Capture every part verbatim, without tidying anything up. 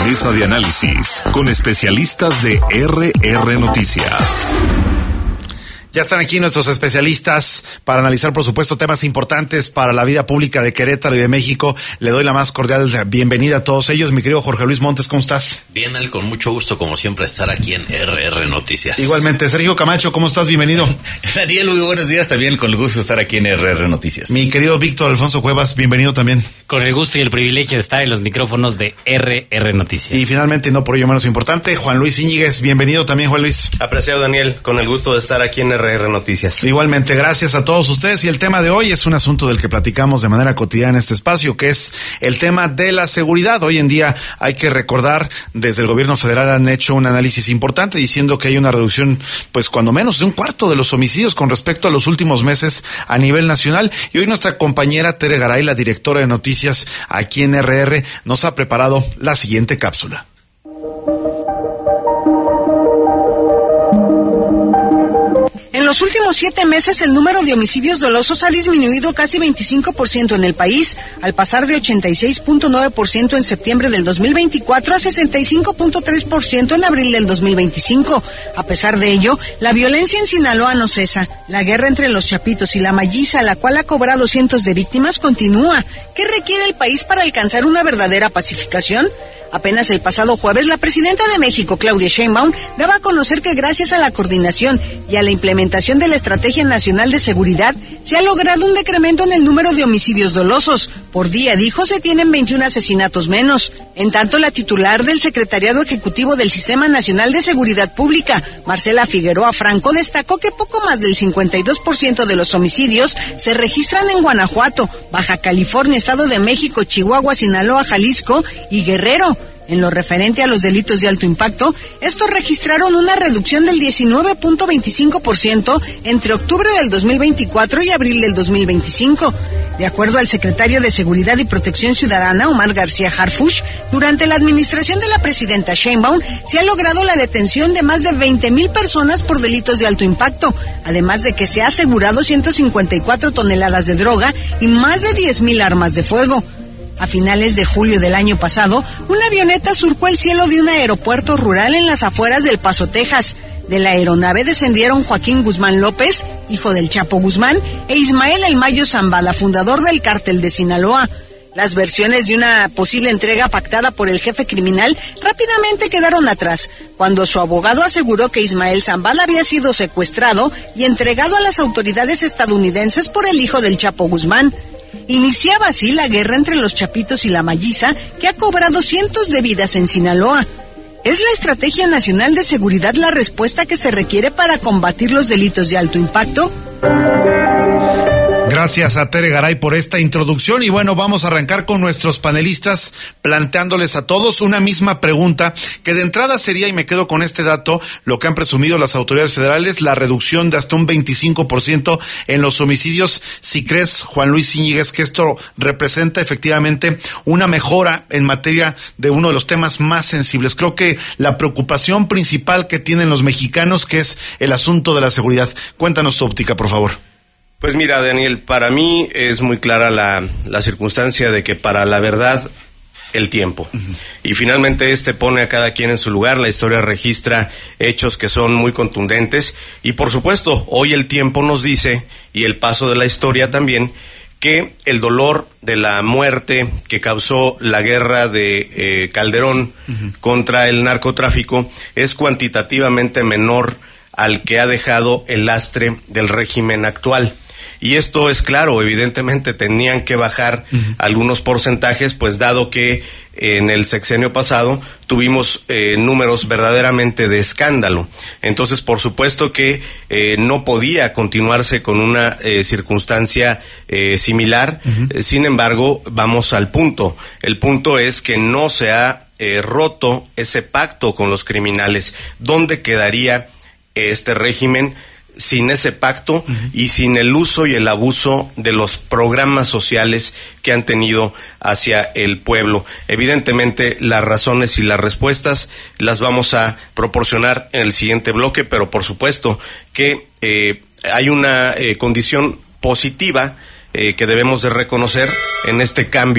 Mesa de análisis con especialistas de R R Noticias. Ya están aquí nuestros especialistas para analizar, por supuesto, temas importantes para la vida pública de Querétaro y de México. Le doy la más cordial bienvenida a todos ellos. Mi querido Jorge Luis Montes, ¿cómo estás? Bien, Al, con mucho gusto, como siempre, estar aquí en R R Noticias. Igualmente. Sergio Camacho, ¿cómo estás? Bienvenido. Daniel, muy buenos días. También con el gusto de estar aquí en R R Noticias. Mi querido Víctor Alfonso Cuevas, bienvenido también. Con el gusto y el privilegio de estar en los micrófonos de R R Noticias. Y finalmente, no por ello menos importante, Juan Luis Íñiguez. Bienvenido también, Juan Luis. Apreciado, Daniel, con el gusto de estar aquí en R R Noticias. Igualmente, gracias a todos ustedes. Y el tema de hoy es un asunto del que platicamos de manera cotidiana en este espacio, que es el tema de la seguridad. Hoy en día hay que recordar, desde el gobierno federal han hecho un análisis importante diciendo que hay una reducción, pues cuando menos de un cuarto de los homicidios con respecto a los últimos meses a nivel nacional. Y hoy nuestra compañera Tere Garay, la directora de noticias aquí en R R, nos ha preparado la siguiente cápsula. En los últimos siete meses, el número de homicidios dolosos ha disminuido casi veinticinco por ciento en el país, al pasar de ochenta y seis punto nueve por ciento en septiembre del dos mil veinticuatro a sesenta y cinco punto tres por ciento en abril del dos mil veinticinco. A pesar de ello, la violencia en Sinaloa no cesa. La guerra entre los chapitos y la malliza, la cual ha cobrado cientos de víctimas, continúa. ¿Qué requiere el país para alcanzar una verdadera pacificación? Apenas el pasado jueves, la presidenta de México, Claudia Sheinbaum, daba a conocer que gracias a la coordinación y a la implementación de la Estrategia Nacional de Seguridad, se ha logrado un decremento en el número de homicidios dolosos. Por día, dijo, se tienen veintiún asesinatos menos. En tanto, la titular del Secretariado Ejecutivo del Sistema Nacional de Seguridad Pública, Marcela Figueroa Franco, destacó que poco más del cincuenta y dos por ciento de los homicidios se registran en Guanajuato, Baja California, Estado de México, Chihuahua, Sinaloa, Jalisco y Guerrero. En lo referente a los delitos de alto impacto, estos registraron una reducción del diecinueve punto veinticinco por ciento entre octubre del dos mil veinticuatro y abril del dos mil veinticinco. De acuerdo al secretario de Seguridad y Protección Ciudadana, Omar García Harfuch, durante la administración de la presidenta Sheinbaum se ha logrado la detención de más de veinte mil personas por delitos de alto impacto, además de que se ha asegurado ciento cincuenta y cuatro toneladas de droga y más de diez mil armas de fuego. A finales de julio del año pasado, una avioneta surcó el cielo de un aeropuerto rural en las afueras del Paso, Texas. De la aeronave descendieron Joaquín Guzmán López, hijo del Chapo Guzmán, e Ismael El Mayo Zambada, fundador del cártel de Sinaloa. Las versiones de una posible entrega pactada por el jefe criminal rápidamente quedaron atrás, cuando su abogado aseguró que Ismael Zambada había sido secuestrado y entregado a las autoridades estadounidenses por el hijo del Chapo Guzmán. Iniciaba así la guerra entre los chapitos y la malliza, que ha cobrado cientos de vidas en Sinaloa. ¿Es la Estrategia Nacional de Seguridad la respuesta que se requiere para combatir los delitos de alto impacto? Gracias a Tere Garay por esta introducción y bueno, vamos a arrancar con nuestros panelistas planteándoles a todos una misma pregunta que de entrada sería, y me quedo con este dato, lo que han presumido las autoridades federales, la reducción de hasta un veinticinco por ciento en los homicidios. Si crees, Juan Luis Íñiguez, que esto representa efectivamente una mejora en materia de uno de los temas más sensibles. Creo que la preocupación principal que tienen los mexicanos, que es el asunto de la seguridad. Cuéntanos tu óptica, por favor. Pues mira, Daniel, para mí es muy clara la, la circunstancia de que para la verdad, el tiempo. Uh-huh. Y finalmente este pone a cada quien en su lugar. La historia registra hechos que son muy contundentes. Y por supuesto, hoy el tiempo nos dice, y el paso de la historia también, que el dolor de la muerte que causó la guerra de eh, Calderón uh-huh. contra el narcotráfico es cuantitativamente menor al que ha dejado el lastre del régimen actual. Y esto es claro, evidentemente tenían que bajar uh-huh. algunos porcentajes, pues dado que en el sexenio pasado tuvimos eh, números verdaderamente de escándalo. Entonces, por supuesto que eh, no podía continuarse con una eh, circunstancia eh, similar. Uh-huh. Sin embargo, vamos al punto. El punto es que no se ha eh, roto ese pacto con los criminales. ¿Dónde quedaría este régimen sin ese pacto uh-huh. y sin el uso y el abuso de los programas sociales que han tenido hacia el pueblo? Evidentemente, las razones y las respuestas las vamos a proporcionar en el siguiente bloque, pero por supuesto que eh, hay una eh, condición positiva eh, que debemos de reconocer en este cambio,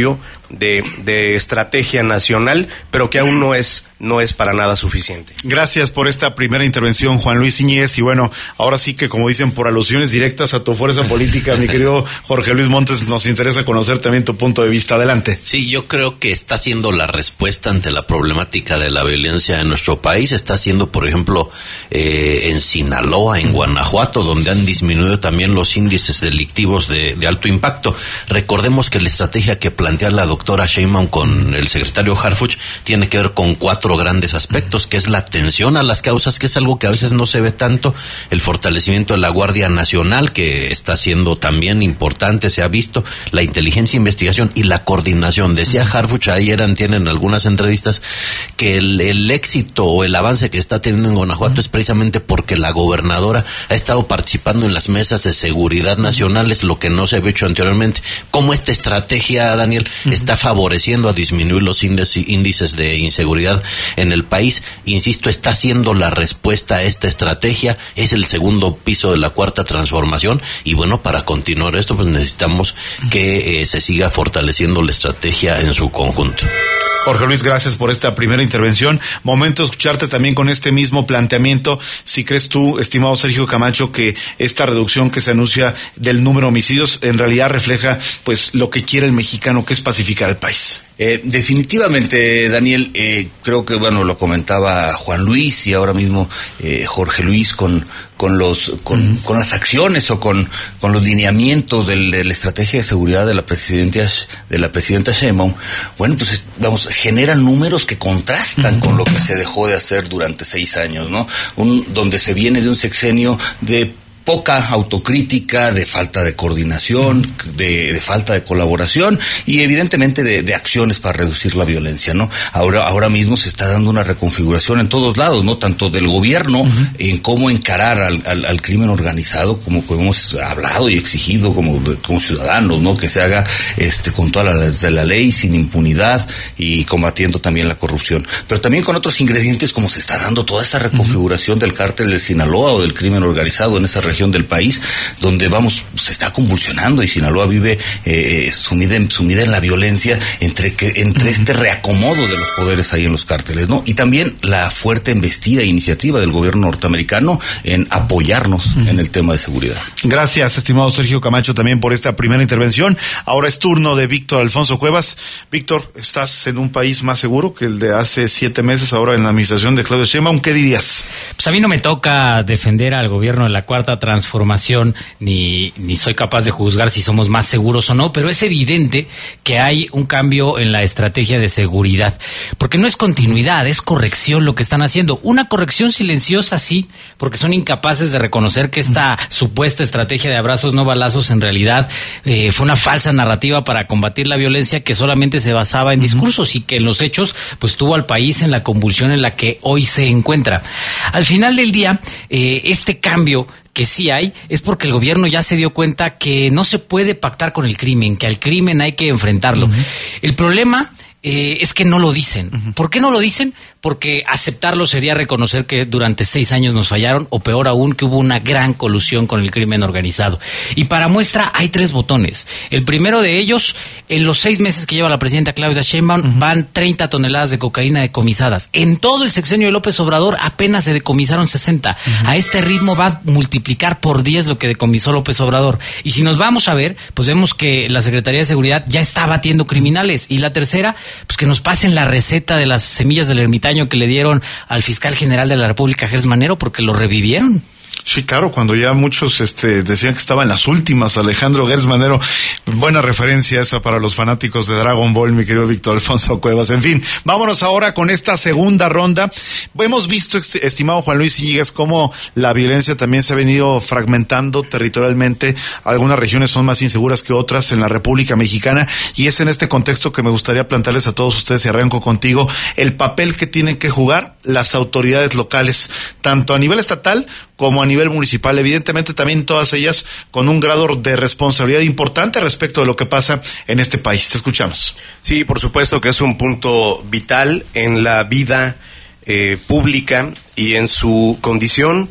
de, de estrategia nacional, pero que aún no es, no es para nada suficiente. Gracias por esta primera intervención, Juan Luis Íñiguez, y bueno, ahora sí que, como dicen, por alusiones directas a tu fuerza política, mi querido Jorge Luis Montes, nos interesa conocer también tu punto de vista. Adelante. Sí, yo creo que está siendo la respuesta ante la problemática de la violencia en nuestro país, está siendo, por ejemplo, eh, en Sinaloa, en Guanajuato, donde han disminuido también los índices delictivos de, de alto impacto. Recordemos que la estrategia que plantea la doctora Sheinbaum con el secretario Harfuch tiene que ver con cuatro grandes aspectos, que es la atención a las causas, que es algo que a veces no se ve tanto, el fortalecimiento de la Guardia Nacional, que está siendo también importante, se ha visto, la inteligencia e investigación y la coordinación. Decía Harfuch ayer, tienen algunas entrevistas, que el, el éxito o el avance que está teniendo en Guanajuato es precisamente porque la gobernadora ha estado participando en las mesas de seguridad nacionales, lo que no se había hecho anteriormente. ¿Cómo esta estrategia, Daniel, uh-huh. está favoreciendo a disminuir los índices, índices de inseguridad en el país? Insisto, está siendo la respuesta a esta estrategia, es el segundo piso de la cuarta transformación, y bueno, para continuar esto, pues necesitamos que eh, se siga fortaleciendo la estrategia en su conjunto. Jorge Luis, gracias por esta primera intervención. Momento de escucharte también con este mismo planteamiento. Si crees tú, estimado Sergio Camacho, que esta reducción que se anuncia del número de homicidios en realidad refleja pues lo que quiere el mexicano, que es pacificar el país. Eh, definitivamente, Daniel, eh, creo que, bueno, lo comentaba Juan Luis y ahora mismo eh, Jorge Luis con con los con, uh-huh. con las acciones o con con los lineamientos del, de la estrategia de seguridad de la presidenta de la presidenta Sheinbaum. Bueno, pues vamos, generan números que contrastan uh-huh. con lo que se dejó de hacer durante seis años, ¿no? Un donde se viene de un sexenio de poca autocrítica, de falta de coordinación, de, de falta de colaboración y evidentemente de, de acciones para reducir la violencia, ¿no? Ahora, ahora mismo se está dando una reconfiguración en todos lados, ¿no? Tanto del gobierno uh-huh. en cómo encarar al, al, al crimen organizado, como, como hemos hablado y exigido como, como ciudadanos, ¿no? Que se haga este con todas las de la ley, sin impunidad y combatiendo también la corrupción. Pero también con otros ingredientes, como se está dando toda esta reconfiguración uh-huh. del cártel de Sinaloa o del crimen organizado en esa región del país, donde vamos, se está convulsionando y Sinaloa vive eh, sumida, en, sumida en la violencia entre que entre uh-huh. este reacomodo de los poderes ahí en los cárteles, ¿no? Y también la fuerte embestida e iniciativa del gobierno norteamericano en apoyarnos uh-huh. en el tema de seguridad. Gracias, estimado Sergio Camacho, también por esta primera intervención. Ahora es turno de Víctor Alfonso Cuevas. Víctor, ¿estás en un país más seguro que el de hace siete meses ahora en la administración de Claudia Sheinbaum? ¿Qué dirías? Pues a mí no me toca defender al gobierno de la cuarta transformación, ni, ni soy capaz de juzgar si somos más seguros o no, pero es evidente que hay un cambio en la estrategia de seguridad, porque no es continuidad, es corrección lo que están haciendo. Una corrección silenciosa, sí, porque son incapaces de reconocer que esta mm. supuesta estrategia de abrazos no balazos en realidad eh, fue una falsa narrativa para combatir la violencia que solamente se basaba en mm-hmm. discursos y que en los hechos pues tuvo al país en la convulsión en la que hoy se encuentra. Al final del día, eh, este cambio que sí hay, es porque el gobierno ya se dio cuenta que no se puede pactar con el crimen, que al crimen hay que enfrentarlo. Uh-huh. El problema eh, es que no lo dicen. Uh-huh. ¿Por qué no lo dicen? Porque aceptarlo sería reconocer que durante seis años nos fallaron, o peor aún, que hubo una gran colusión con el crimen organizado. Y para muestra hay tres botones. El primero de ellos, en los seis meses que lleva la presidenta Claudia Sheinbaum, uh-huh. van treinta toneladas de cocaína decomisadas. En todo el sexenio de López Obrador apenas se decomisaron sesenta. Uh-huh. A este ritmo va a multiplicar por diez lo que decomisó López Obrador. Y si nos vamos a ver, pues vemos que la Secretaría de Seguridad ya está batiendo criminales. Y la tercera, pues que nos pasen la receta de las semillas del ermitaño que le dieron al fiscal general de la República, Gers Manero, porque lo revivieron. Sí, claro, cuando ya muchos este, decían que estaba en las últimas, Alejandro Gers Manero. Buena referencia esa para los fanáticos de Dragon Ball, mi querido Víctor Alfonso Cuevas. En fin, vámonos ahora con esta segunda ronda. Hemos visto, estimado Juan Luis Íñiguez, cómo la violencia también se ha venido fragmentando territorialmente. Algunas regiones son más inseguras que otras en la República Mexicana, y es en este contexto que me gustaría plantearles a todos ustedes, y arranco contigo, el papel que tienen que jugar las autoridades locales, tanto a nivel estatal como a nivel municipal, evidentemente también todas ellas con un grado de responsabilidad importante respecto de lo que pasa en este país. Te escuchamos. Sí, por supuesto que es un punto vital en la vida eh, pública y en su condición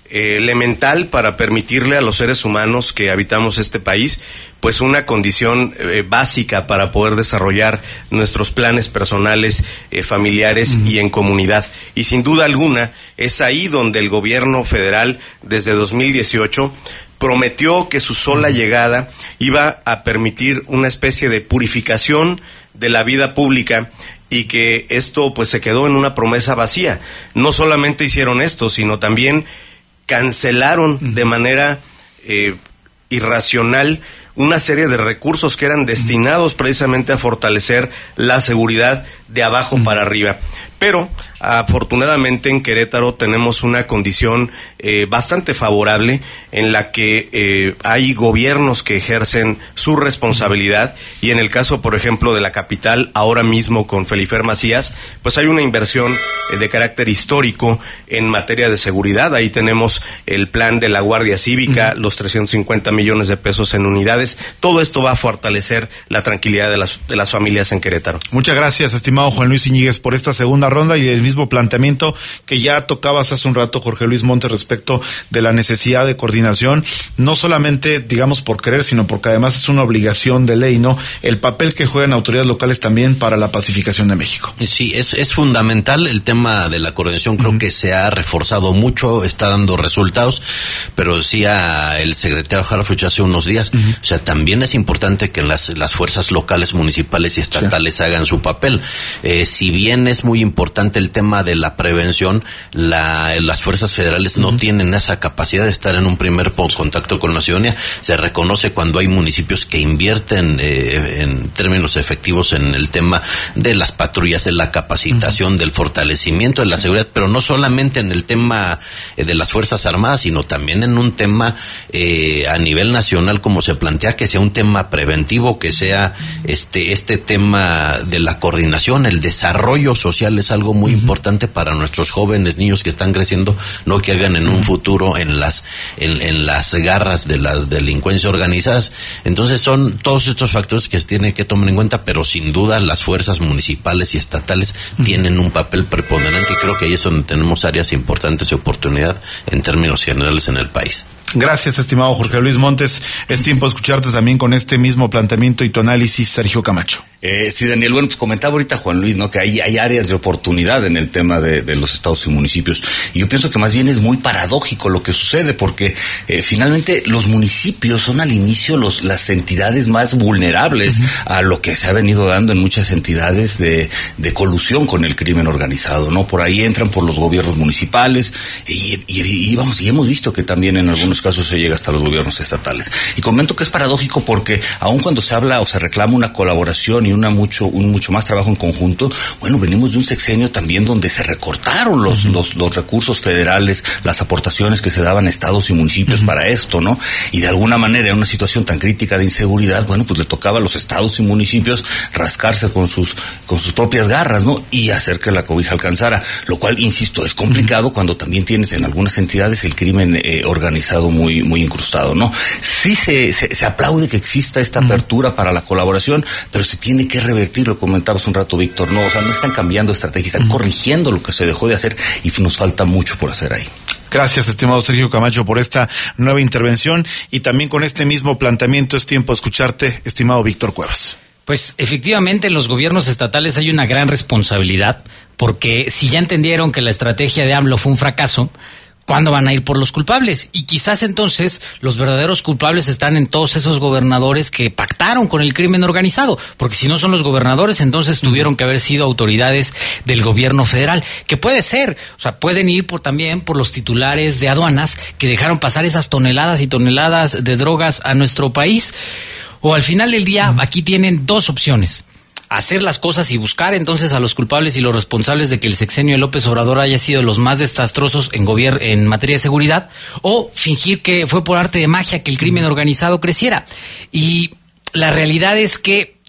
eh, elemental para permitirle a los seres humanos que habitamos este país pues una condición eh, básica para poder desarrollar nuestros planes personales, eh, familiares uh-huh. y en comunidad. Y sin duda alguna es ahí donde el gobierno federal desde dos mil dieciocho prometió que su sola llegada iba a permitir una especie de purificación de la vida pública, y que esto pues se quedó en una promesa vacía. No solamente hicieron esto, sino también cancelaron uh-huh. de manera eh, irracional una serie de recursos que eran destinados precisamente a fortalecer la seguridad de abajo uh-huh. para arriba. Pero afortunadamente en Querétaro tenemos una condición eh, bastante favorable en la que eh, hay gobiernos que ejercen su responsabilidad, y en el caso, por ejemplo, de la capital, ahora mismo con Felifer Macías, pues hay una inversión eh, de carácter histórico en materia de seguridad. Ahí tenemos el plan de la Guardia Cívica, uh-huh. los trescientos cincuenta millones de pesos en unidades. Todo esto va a fortalecer la tranquilidad de las, de las familias en Querétaro. Muchas gracias, estimado Juan Luis Íñiguez, por esta segunda ronda y el mismo planteamiento que ya tocabas hace un rato, Jorge Luis Montes, respecto de la necesidad de coordinación, no solamente, digamos, por querer, sino porque además es una obligación de ley, ¿no? El papel que juegan autoridades locales también para la pacificación de México. Sí, es, es fundamental el tema de la coordinación. Creo uh-huh. que se ha reforzado mucho, está dando resultados, pero decía el secretario Harfuch hace unos días, uh-huh. o sea, también es importante que las, las fuerzas locales, municipales y estatales sí. hagan su papel. Eh, si bien es muy importante el tema de la prevención, la, las fuerzas federales uh-huh. no tienen esa capacidad de estar en un primer contacto con la ciudadanía. Se reconoce cuando hay municipios que invierten eh, en términos efectivos en el tema de las patrullas, de la capacitación, uh-huh. del fortalecimiento de la sí. seguridad, pero no solamente en el tema eh, de las Fuerzas Armadas, sino también en un tema eh, a nivel nacional, como se plantea, que sea un tema preventivo, que sea este, este tema de la coordinación, el desarrollo social es algo muy uh-huh. importante para nuestros jóvenes, niños que están creciendo, no que hagan en un futuro en las en, en las garras de las delincuencias organizadas. Entonces son todos estos factores que se tienen que tomar en cuenta, pero sin duda las fuerzas municipales y estatales uh-huh. tienen un papel preponderante, y creo que ahí es donde tenemos áreas importantes de oportunidad en términos generales en el país. Gracias, estimado Jorge Luis Montes. Es tiempo de escucharte también con este mismo planteamiento y tu análisis, Sergio Camacho. Eh, sí, Daniel, bueno, pues comentaba ahorita Juan Luis, ¿no? Que hay, hay áreas de oportunidad en el tema de, de los estados y municipios. Y yo pienso que más bien es muy paradójico lo que sucede, porque eh, finalmente los municipios son al inicio los, las entidades más vulnerables uh-huh. a lo que se ha venido dando en muchas entidades de, de colusión con el crimen organizado, ¿no? Por ahí entran por los gobiernos municipales y, y, y vamos, y hemos visto que también en algunos casos se llega hasta los gobiernos estatales. Y comento que es paradójico porque aun cuando se habla o se reclama una colaboración y una mucho un mucho más trabajo en conjunto, bueno, venimos de un sexenio también donde se recortaron los uh-huh. los, los recursos federales, las aportaciones que se daban a estados y municipios uh-huh. para esto, ¿no? Y de alguna manera en una situación tan crítica de inseguridad, bueno, pues le tocaba a los estados y municipios rascarse con sus con sus propias garras, ¿no? Y hacer que la cobija alcanzara, lo cual, insisto, es complicado uh-huh. cuando también tienes en algunas entidades el crimen eh, organizado muy muy incrustado, ¿no? Sí se, se, se aplaude que exista esta apertura uh-huh. para la colaboración, pero se tiene que revertir, lo comentabas un rato, Víctor, no, o sea, no están cambiando estrategias, están uh-huh. corrigiendo lo que se dejó de hacer y nos falta mucho por hacer ahí. Gracias, estimado Sergio Camacho, por esta nueva intervención, y también con este mismo planteamiento es tiempo de escucharte, estimado Víctor Cuevas. Pues efectivamente en los gobiernos estatales hay una gran responsabilidad, porque si ya entendieron que la estrategia de AMLO fue un fracaso, ¿cuándo van a ir por los culpables? Y quizás entonces los verdaderos culpables están en todos esos gobernadores que pactaron con el crimen organizado, porque si no son los gobernadores, entonces tuvieron que haber sido autoridades del gobierno federal, que puede ser, o sea, pueden ir por también por los titulares de aduanas que dejaron pasar esas toneladas y toneladas de drogas a nuestro país. O al final del día, aquí tienen dos opciones: hacer las cosas y buscar entonces a los culpables y los responsables de que el sexenio de López Obrador haya sido los más desastrosos en gobierno en materia de seguridad, o fingir que fue por arte de magia que el crimen organizado creciera. Y la realidad es que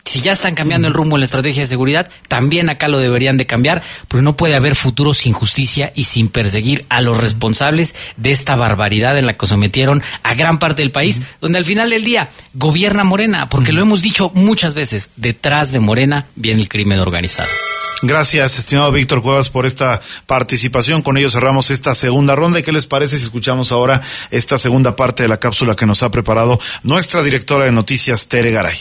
Si ya están cambiando el rumbo en la estrategia de seguridad, también acá lo deberían de cambiar, porque no puede haber futuro sin justicia y sin perseguir a los responsables de esta barbaridad en la que sometieron a gran parte del país, donde al final del día gobierna Morena, porque lo hemos dicho muchas veces, detrás de Morena viene el crimen organizado. Gracias, estimado Víctor Cuevas, por esta participación. Con ello cerramos esta segunda ronda. ¿Y qué les parece si escuchamos ahora esta segunda parte de la cápsula que nos ha preparado nuestra directora de noticias, Tere Garay?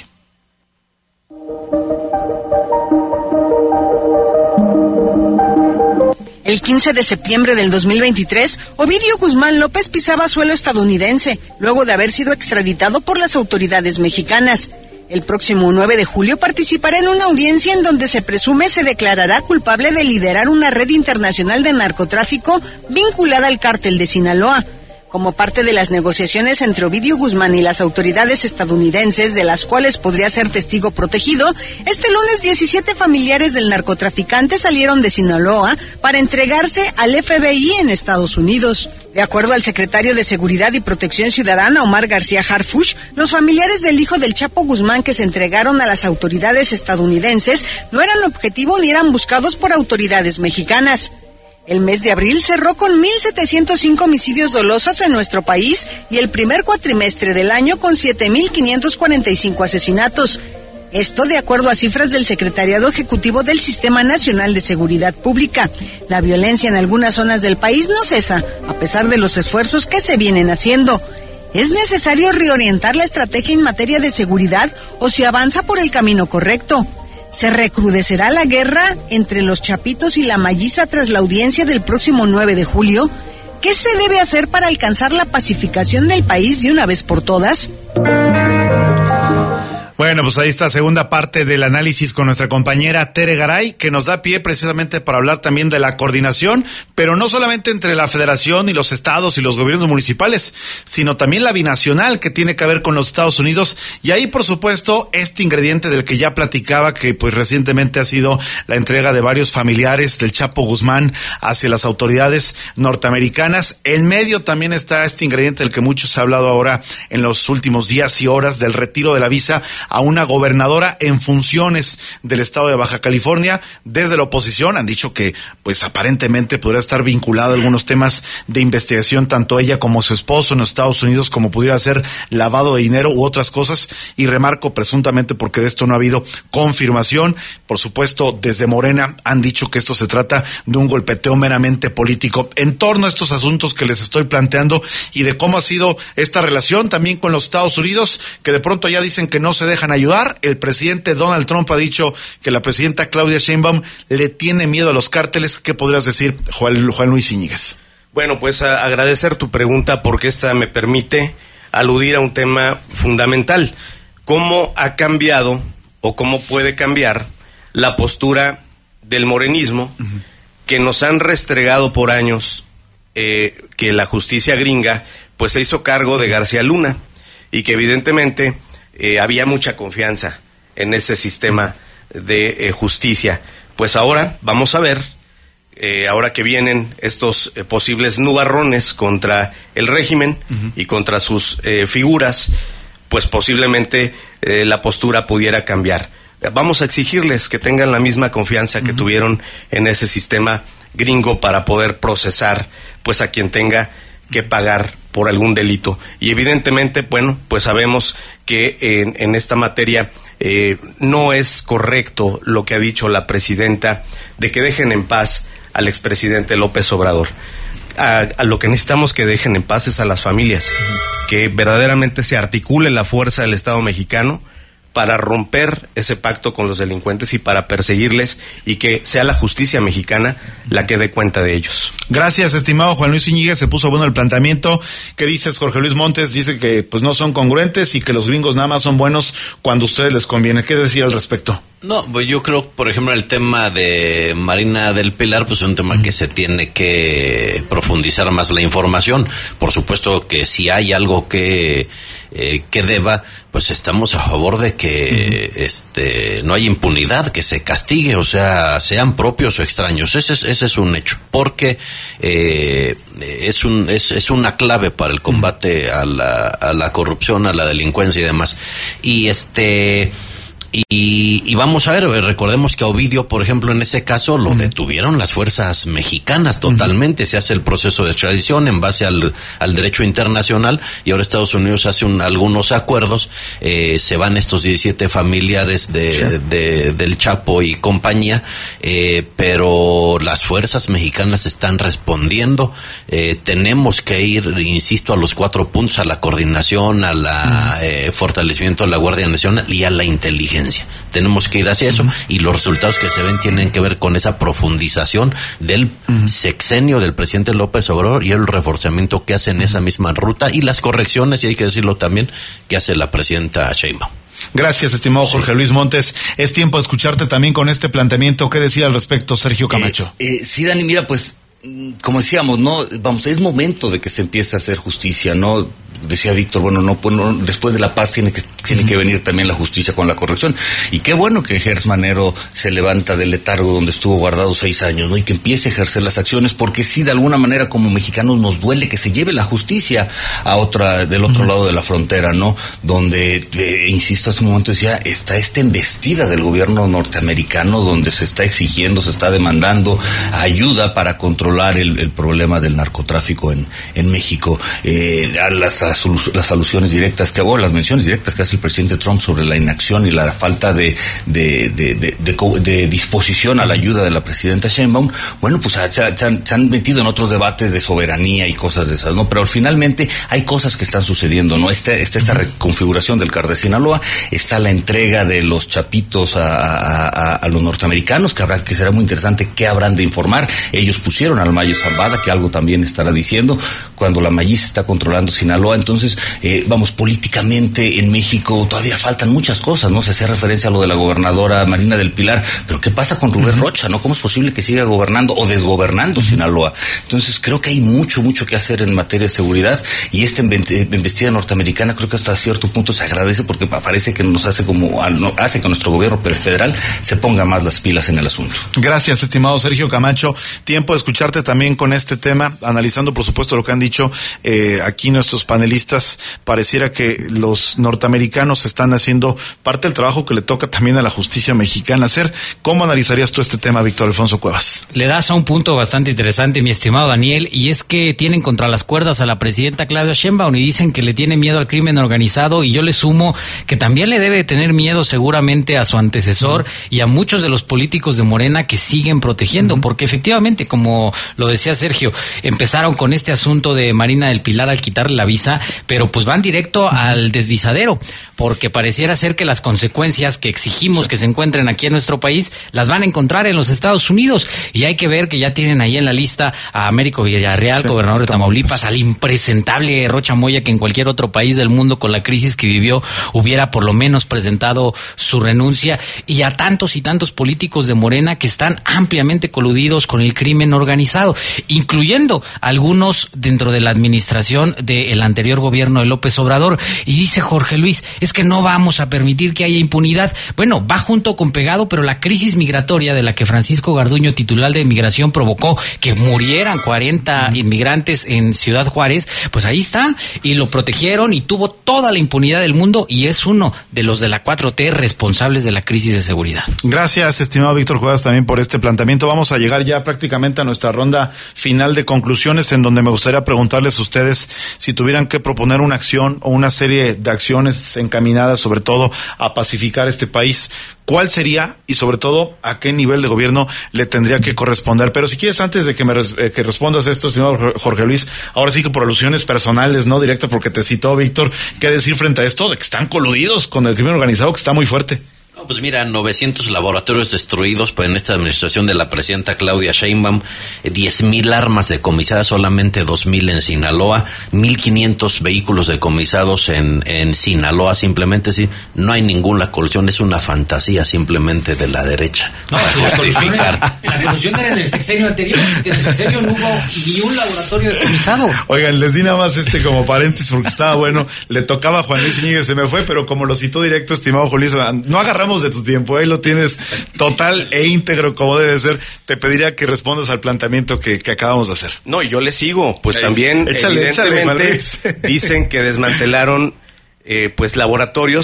El quince de septiembre del dos mil veintitrés, Ovidio Guzmán López pisaba suelo estadounidense, luego de haber sido extraditado por las autoridades mexicanas. El próximo nueve de julio participará en una audiencia en donde se presume se declarará culpable de liderar una red internacional de narcotráfico vinculada al cártel de Sinaloa. Como parte de las negociaciones entre Ovidio Guzmán y las autoridades estadounidenses, de las cuales podría ser testigo protegido, este lunes diecisiete familiares del narcotraficante salieron de Sinaloa para entregarse al F B I en Estados Unidos. De acuerdo al secretario de Seguridad y Protección Ciudadana, Omar García Harfuch, los familiares del hijo del Chapo Guzmán que se entregaron a las autoridades estadounidenses no eran objetivo ni eran buscados por autoridades mexicanas. El mes de abril cerró con mil setecientos cinco homicidios dolosos en nuestro país y el primer cuatrimestre del año con siete mil quinientos cuarenta y cinco asesinatos. Esto de acuerdo a cifras del Secretariado Ejecutivo del Sistema Nacional de Seguridad Pública. La violencia en algunas zonas del país no cesa, a pesar de los esfuerzos que se vienen haciendo. ¿Es necesario reorientar la estrategia en materia de seguridad o se avanza por el camino correcto? ¿Se recrudecerá la guerra entre los chapitos y la malliza tras la audiencia del próximo nueve de julio? ¿Qué se debe hacer para alcanzar la pacificación del país de una vez por todas? Bueno, pues ahí está, segunda parte del análisis con nuestra compañera Tere Garay, que nos da pie precisamente para hablar también de la coordinación, pero no solamente entre la federación y los estados y los gobiernos municipales, sino también la binacional que tiene que ver con los Estados Unidos. Y ahí, por supuesto, este ingrediente del que ya platicaba, que pues recientemente ha sido la entrega de varios familiares del Chapo Guzmán hacia las autoridades norteamericanas. En medio también está este ingrediente del que mucho se ha hablado ahora en los últimos días y horas, del retiro de la visa a una gobernadora en funciones del estado de Baja California. Desde la oposición han dicho que pues aparentemente podría estar vinculado a algunos temas de investigación, tanto ella como su esposo en los Estados Unidos, como pudiera ser lavado de dinero u otras cosas, y remarco presuntamente porque de esto no ha habido confirmación. Por supuesto, desde Morena han dicho que esto se trata de un golpeteo meramente político. En torno a estos asuntos que les estoy planteando y de cómo ha sido esta relación también con los Estados Unidos, que de pronto ya dicen que no se dejan ayudar. El presidente Donald Trump ha dicho que la presidenta Claudia Sheinbaum le tiene miedo a los cárteles. ¿Qué podrías decir, Juan, Juan Luis Íñiguez? Bueno, pues a agradecer tu pregunta, porque esta me permite aludir a un tema fundamental. ¿Cómo ha cambiado o cómo puede cambiar la postura del morenismo, uh-huh, que nos han restregado por años eh, que la justicia gringa pues se hizo cargo de García Luna y que evidentemente Eh, había mucha confianza en ese sistema de eh, justicia? Pues ahora vamos a ver, eh, ahora que vienen estos eh, posibles nubarrones contra el régimen, uh-huh, y contra sus eh, figuras, pues posiblemente eh, la postura pudiera cambiar. Vamos a exigirles que tengan la misma confianza que uh-huh. tuvieron en ese sistema gringo para poder procesar pues a quien tenga que pagar por algún delito. Y evidentemente, bueno, pues sabemos que en, en esta materia eh, no es correcto lo que ha dicho la presidenta de que dejen en paz al expresidente López Obrador. A, a lo que necesitamos que dejen en paz es a las familias, que verdaderamente se articule la fuerza del Estado mexicano para romper ese pacto con los delincuentes y para perseguirles, y que sea la justicia mexicana la que dé cuenta de ellos. Gracias, estimado Juan Luis Íñiguez. Se puso bueno el planteamiento. ¿Qué dices, Jorge Luis Montes? Dice que pues no son congruentes y que los gringos nada más son buenos cuando a ustedes les conviene. ¿Qué decir al respecto? No, pues yo creo, por ejemplo, el tema de Marina del Pilar, pues es un tema que se tiene que profundizar más la información. Por supuesto que si hay algo que eh, que deba, pues estamos a favor de que uh-huh. este no haya impunidad, que se castigue, o sea, sean propios o extraños. Ese es ese es un hecho, porque eh, es un es es una clave para el combate a la a la corrupción, a la delincuencia y demás. Y este Y, y vamos a ver, recordemos que a Ovidio, por ejemplo, en ese caso lo uh-huh. detuvieron las fuerzas mexicanas totalmente. Uh-huh. Se hace el proceso de extradición en base al, al derecho internacional y ahora Estados Unidos hace un, algunos acuerdos. Eh, se van estos diecisiete familiares de, sí. de, de, del Chapo y compañía, eh, pero las fuerzas mexicanas están respondiendo. Eh, tenemos que ir, insisto, a los cuatro puntos, a la coordinación, a la uh-huh. eh, fortalecimiento de la Guardia Nacional y a la inteligencia. Tenemos que ir hacia eso uh-huh. y los resultados que se ven tienen que ver con esa profundización del uh-huh. sexenio del presidente López Obrador y el reforzamiento que hace en esa misma ruta y las correcciones, y hay que decirlo también, que hace la presidenta Sheinbaum. Gracias, estimado sí. Jorge Luis Montes. Es tiempo de escucharte también con este planteamiento. ¿Qué decía al respecto Sergio Camacho? Eh, eh, sí, Dani, mira, pues, como decíamos, no, vamos, es momento de que se empiece a hacer justicia, ¿no? Decía Víctor, bueno, no, pues no, después de la paz tiene que tiene que venir también la justicia con la corrección. Y qué bueno que Gers Manero se levanta del letargo donde estuvo guardado seis años, ¿no? Y que empiece a ejercer las acciones, porque sí, de alguna manera, como mexicanos nos duele que se lleve la justicia a otra, del otro uh-huh. lado de la frontera, ¿no? Donde, eh, insisto, hace un momento decía, está esta embestida del gobierno norteamericano donde se está exigiendo, se está demandando ayuda para controlar el, el problema del narcotráfico en, en México. Eh, a las, a las alusiones directas que hago, las menciones directas que hace el presidente Trump sobre la inacción y la falta de de, de, de, de, de disposición a la ayuda de la presidenta Sheinbaum, bueno, pues se, se, han, se han metido en otros debates de soberanía y cosas de esas, ¿no? Pero finalmente hay cosas que están sucediendo, ¿no? Está, está esta reconfiguración del C A R de Sinaloa, está la entrega de los chapitos a, a, a, a los norteamericanos, que habrá que será muy interesante qué habrán de informar. Ellos pusieron al Mayo Zambada, que algo también estará diciendo, cuando la Mayiz está controlando Sinaloa. Entonces, eh, vamos, políticamente en México todavía faltan muchas cosas, ¿no? Se hacía referencia a lo de la gobernadora Marina del Pilar, pero ¿qué pasa con Rubén Rocha, no? ¿Cómo es posible que siga gobernando o desgobernando Sinaloa? Entonces, creo que hay mucho, mucho que hacer en materia de seguridad, y esta embestida norteamericana creo que hasta cierto punto se agradece, porque parece que nos hace como, hace que nuestro gobierno federal se ponga más las pilas en el asunto. Gracias, estimado Sergio Camacho. Tiempo de escucharte también con este tema, analizando por supuesto lo que han dicho eh, aquí nuestros panelistas. Pareciera que los norteamericanos están haciendo parte del trabajo que le toca también a la justicia mexicana hacer. ¿Cómo analizarías tú este tema, Víctor Alfonso Cuevas? Le das a un punto bastante interesante, mi estimado Daniel, y es que tienen contra las cuerdas a la presidenta Claudia Sheinbaum y dicen que le tiene miedo al crimen organizado, y yo le sumo que también le debe tener miedo seguramente a su antecesor uh-huh. y a muchos de los políticos de Morena que siguen protegiendo, uh-huh. porque efectivamente, como lo decía Sergio, empezaron con este asunto de Marina del Pilar al quitarle la visa, pero pues van directo uh-huh. al desvisadero, porque pareciera ser que las consecuencias que exigimos que se encuentren aquí en nuestro país las van a encontrar en los Estados Unidos, y hay que ver que ya tienen ahí en la lista a Américo Villarreal, sí, gobernador de Tamaulipas, al impresentable Rocha Moya, que en cualquier otro país del mundo con la crisis que vivió hubiera por lo menos presentado su renuncia, y a tantos y tantos políticos de Morena que están ampliamente coludidos con el crimen organizado, incluyendo algunos dentro de la administración del anterior gobierno de López Obrador. Y dice Jorge Luis, es que no vamos a permitir que haya impunidad. Bueno, va junto con pegado, pero la crisis migratoria de la que Francisco Garduño, titular de Migración, provocó que murieran cuarenta inmigrantes en Ciudad Juárez, pues ahí está, y lo protegieron y tuvo toda la impunidad del mundo, y es uno de los de la cuatro T responsables de la crisis de seguridad. Gracias, estimado Víctor Cuevas, también por este planteamiento. Vamos a llegar ya prácticamente a nuestra ronda final de conclusiones, en donde me gustaría preguntarles a ustedes si tuvieran que proponer una acción o una serie de acciones encaminadas sobre todo a pacificar este país, ¿cuál sería y sobre todo a qué nivel de gobierno le tendría que corresponder? Pero si quieres, antes de que me res, eh, que respondas esto, señor Jorge Luis, ahora sí que por alusiones personales, no directas, porque te citó Víctor, ¿qué decir frente a esto de que están coludidos con el crimen organizado, que está muy fuerte? No, pues mira, novecientos laboratorios destruidos en esta administración de la presidenta Claudia Sheinbaum, diez mil armas decomisadas, solamente dos mil en Sinaloa, mil quinientos vehículos decomisados en, en Sinaloa, simplemente sí, no hay ninguna colusión, es una fantasía simplemente de la derecha. No, la colusión, era, la colusión era en el sexenio anterior, que en el sexenio no hubo ni un laboratorio decomisado. Oigan, les di nada más este como paréntesis porque estaba bueno, le tocaba a Juan Luis Íñiguez, se me fue, pero como lo citó directo, estimado Juan Luis, no agarramos de tu tiempo, ahí lo tienes total e íntegro como debe ser. Te pediría que respondas al planteamiento que, que acabamos de hacer. No, y yo le sigo, pues eh, también échale, evidentemente échale, dicen que desmantelaron eh, pues laboratorios.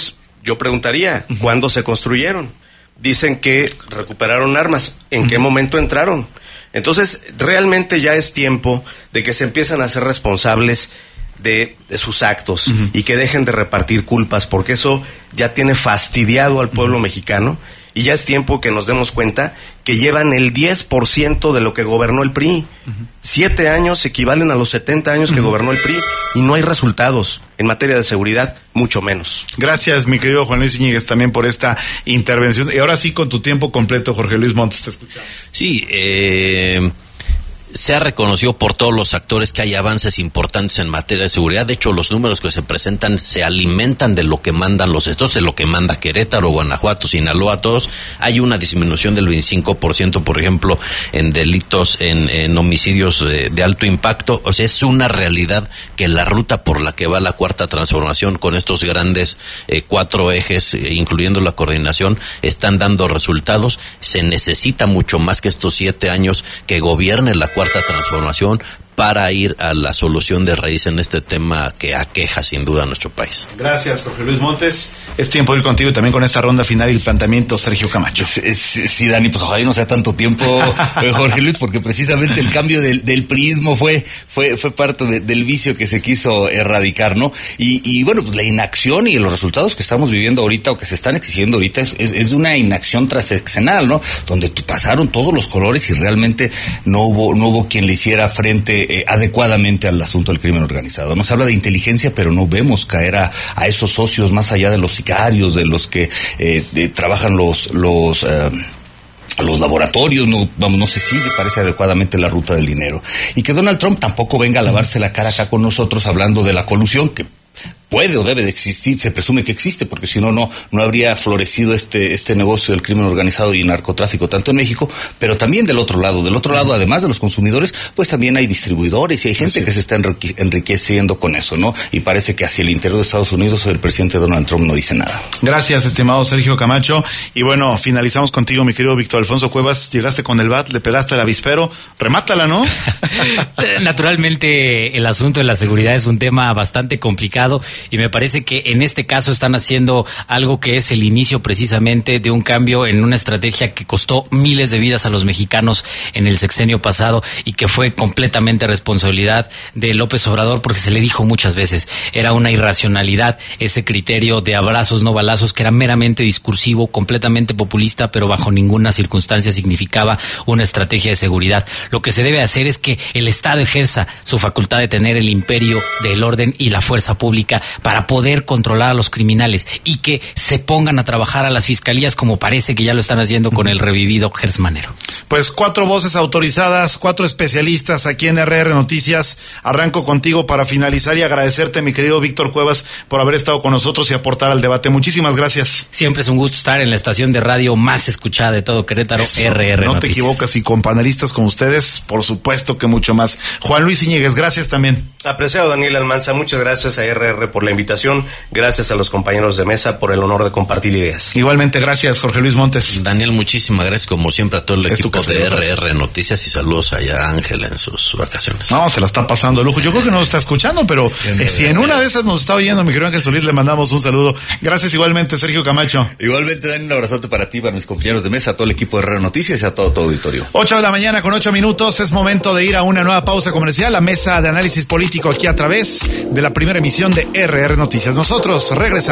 yo preguntaría, uh-huh. ¿cuándo se construyeron? Dicen que recuperaron armas. ¿En uh-huh. qué momento entraron? Entonces, realmente ya es tiempo de que se empiezan a ser responsables de, de sus actos uh-huh. y que dejen de repartir culpas, porque eso ya tiene fastidiado al pueblo uh-huh. mexicano, y ya es tiempo que nos demos cuenta que llevan el diez por ciento de lo que gobernó el P R I. Uh-huh. Siete años equivalen a los setenta años que uh-huh. gobernó el P R I, y no hay resultados en materia de seguridad, mucho menos. Gracias, mi querido Juan Luis Íñiguez, también por esta intervención. Y ahora sí, con tu tiempo completo, Jorge Luis Montes, te escuchamos. Sí, eh... se ha reconocido por todos los actores que hay avances importantes en materia de seguridad. De hecho, los números que se presentan se alimentan de lo que mandan los estados, de lo que manda Querétaro, Guanajuato, Sinaloa, todos. Hay una disminución del veinticinco por ciento, por ejemplo, en delitos, en, en homicidios de, de alto impacto. O sea, es una realidad que la ruta por la que va la Cuarta Transformación, con estos grandes eh, cuatro ejes, eh, incluyendo la coordinación, están dando resultados. Se necesita mucho más que estos siete años que gobierne la Cuarta Transformación para ir a la solución de raíz en este tema que aqueja sin duda a nuestro país. Gracias, Jorge Luis Montes. Es tiempo de ir contigo también con esta ronda final y el planteamiento, Sergio Camacho. Sí, sí, Dani, pues ojalá no sea tanto tiempo, Jorge Luis, porque precisamente el cambio del, del priismo fue, fue, fue parte de, del vicio que se quiso erradicar, ¿no? Y, y bueno, pues la inacción y los resultados que estamos viviendo ahorita o que se están exigiendo ahorita es, es, es una inacción transeccional, ¿no? Donde pasaron todos los colores y realmente no hubo, no hubo quien le hiciera frente Eh, adecuadamente al asunto del crimen organizado. Nos habla de inteligencia, pero no vemos caer a, a esos socios más allá de los sicarios, de los que eh, de, trabajan los los eh, los laboratorios. No, vamos, no se sigue, parece adecuadamente la ruta del dinero. Y que Donald Trump tampoco venga a lavarse la cara acá con nosotros hablando de la colusión, que puede o debe de existir, se presume que existe, porque si no, no, no habría florecido este, este negocio del crimen organizado y narcotráfico, tanto en México, pero también del otro lado. Del otro lado, además de los consumidores, pues también hay distribuidores y hay gente que se está enriqueciendo con eso, ¿no? Y parece que hacia el interior de Estados Unidos el presidente Donald Trump no dice nada. Gracias, estimado Sergio Camacho. Y bueno, finalizamos contigo, mi querido Víctor Alfonso Cuevas. Llegaste con el bat, le pegaste al avispero, remátala, ¿no? Naturalmente, el asunto de la seguridad es un tema bastante complicado, y me parece que en este caso están haciendo algo que es el inicio precisamente de un cambio en una estrategia que costó miles de vidas a los mexicanos en el sexenio pasado, y que fue completamente responsabilidad de López Obrador, porque se le dijo muchas veces, era una irracionalidad ese criterio de abrazos no balazos, que era meramente discursivo, completamente populista, pero bajo ninguna circunstancia significaba una estrategia de seguridad. Lo que se debe hacer es que el Estado ejerza su facultad de tener el imperio del orden y la fuerza pública para poder controlar a los criminales, y que se pongan a trabajar a las fiscalías, como parece que ya lo están haciendo con el revivido Gers Manero. Pues cuatro voces autorizadas, cuatro especialistas aquí en R R Noticias. Arranco contigo para finalizar y agradecerte, mi querido Víctor Cuevas, por haber estado con nosotros y aportar al debate. Muchísimas gracias. Siempre es un gusto estar en la estación de radio más escuchada de todo Querétaro. Eso, R R no Noticias. Te equivocas, y con panelistas como ustedes, por supuesto que mucho más. Juan Luis Íñiguez, gracias también. Apreciado Daniel Almanza, muchas gracias a R R por la invitación, gracias a los compañeros de mesa por el honor de compartir ideas. Igualmente, gracias, Jorge Luis Montes. Daniel, muchísimas gracias como siempre a todo el es equipo de R R Noticias, y saludos allá a Ángel en sus vacaciones. No, se la está pasando de lujo. Yo creo que no nos está escuchando, pero eh, si en una de esas nos está oyendo, mi querido Ángel Solís, le mandamos un saludo. Gracias igualmente, Sergio Camacho. Igualmente, Daniel, un abrazote para ti, para mis compañeros de mesa, a todo el equipo de R R Noticias y a todo tu auditorio. Ocho de la mañana con ocho minutos, es momento de ir a una nueva pausa comercial, la mesa de análisis político aquí a través de la primera emisión de R R Noticias. Nosotros regresamos.